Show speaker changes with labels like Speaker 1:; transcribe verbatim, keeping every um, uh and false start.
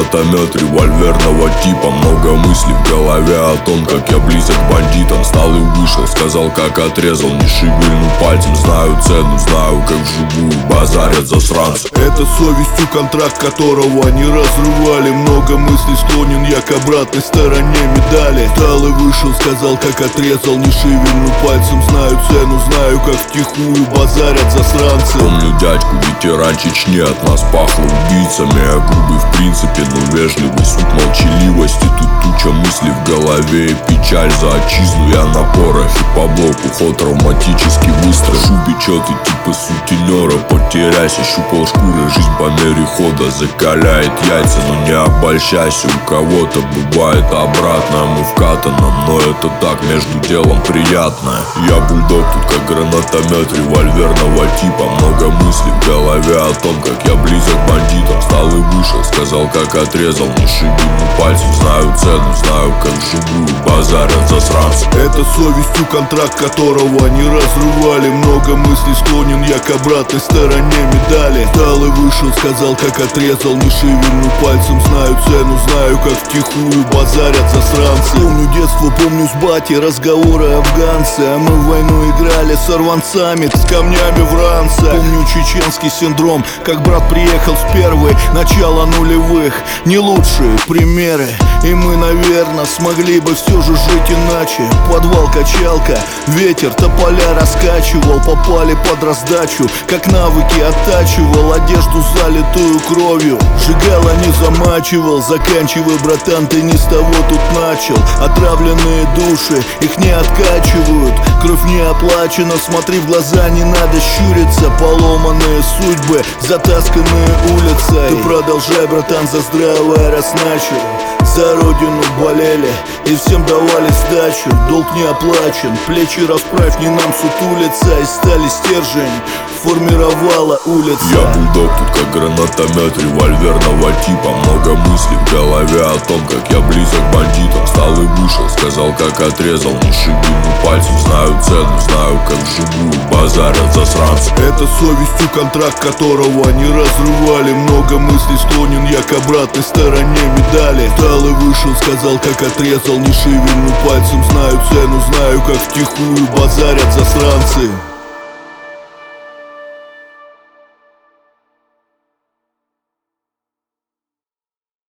Speaker 1: гранатомет револьверного типа. Много мыслей в голове о том, как я близок к бандитам. Встал и вышел, сказал, как отрезал, не шевельну пальцем. Знаю цену, знаю, как вживую базарят засранцы.
Speaker 2: Это совестью контракт, которого они разрывали. Много мыслей, склонен я к обратной стороне медали. Встал и вышел, сказал, как отрезал, не шевельну пальцем. Знаю цену, знаю, как втихую базарят засранцы.
Speaker 1: Помню дядьку, ветеран Чечни, от нас пахло убийцами. Я грубый в принципе, но вежливый, суть молчаливости. Тут туча мыслей в голове и печаль за отчизну. Я на порох и по блоку, ход травматический выстрел. Шубе четы типа сутенера, потеряйся, щупал шкуры. Жизнь по мере хода закаляет яйца, но не обольщайся. У кого-то бывает обратно, мы в катаном, но это так, между делом приятное. Я бульдог тут как гранатомет револьверного типа. Много мыслей в голове о том, как я близок к бандитам. Встал и вышел, сказал, как отрезал, не шевельну пальцем. Знаю цену, знаю, как вживую базарят засранцы.
Speaker 2: Это совестью контракт, которого они разрывали. Много мыслей, склонен я к обратной стороне медали. Встал и вышел, сказал, как отрезал, не шевельну пальцем. Знаю цену, знаю, как втихую базарят засранцы. Помню детство, помню с батей разговоры афганцы. А мы в войну играли с сорванцами, с камнями в ранце. Помню чеченский синдром, как брат приехал в первый, начало нулевых. Не лучшие примеры, и мы, наверное, смогли бы все же жить иначе. Подвал, качалка, ветер тополя раскачивал. Попали под раздачу, как навыки оттачивал. Одежду залитую кровью, сжигал, а не замачивал. Заканчивай, братан, ты не с того тут начал. Отравленные души, их не откачивают. Кровь не оплачена, смотри в глаза, не надо щуриться. Поломанные судьбы, затасканные улицы. Ты продолжай, братан, за здравое раз начал. За родину болели и всем давали сдачу. Долг не оплачен, плечи расправь, не нам сутулиться. И стали стержень, формировала улица.
Speaker 1: Я бульдог тут как гранатомет револьверного типа. Много мыслей в голове о том, как я близок к бандитам. Встал и вышел, сказал, как отрезал, не шевельну пальцем. Знаю цену, знаю, как вживую базарят засранцы.
Speaker 2: Это совестью контракт, которого они разрывали. Много мыслей, склонен я к обратной стороне медали. Встал и вышел, сказал, как отрезал, не шевельну пальцем. Знаю цену, знаю, как втихую базарят засранцы.